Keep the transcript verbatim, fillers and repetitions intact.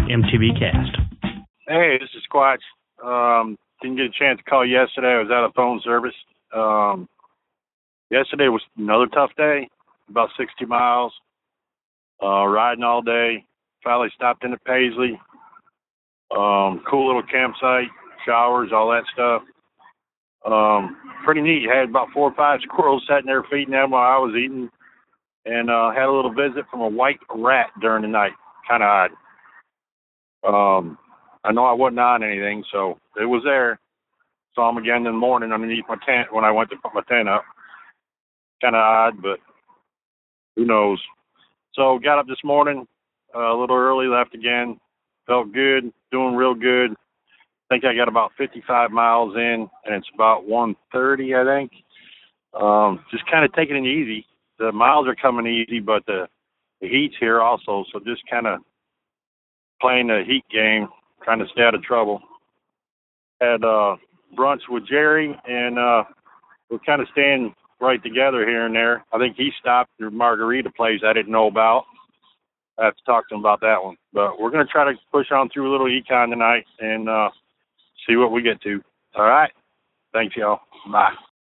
M T V Cast. Hey, this is Squatch. Um, didn't get a chance to call yesterday. I was out of phone service. Um, yesterday was another tough day, about sixty miles, uh, riding all day. Finally stopped in at Paisley. Um, cool little campsite, showers, all that stuff. Um, pretty neat. Had about four or five squirrels sitting there feeding them while I was eating, and uh, had a little visit from a white rat during the night. Kind of odd. Um, I know I wasn't on anything, so it was there. Saw him again in the morning underneath my tent when I went to put my tent up. Kind of odd, but who knows. So got up this morning uh, a little early, left again. Felt good, doing real good. I think I got about fifty-five miles in, and it's about one thirty, I think. Um, just kind of taking it easy. The miles are coming easy, but the, the heat's here also, so just kind of playing the heat game, trying to stay out of trouble. Had uh, brunch with Jerry, and uh, we're kind of staying right together here and there. I think he stopped at a margarita place I didn't know about. I have to talk to him about that one. But we're going to try to push on through a little econ tonight and uh, see what we get to. All right? Thanks, y'all. Bye.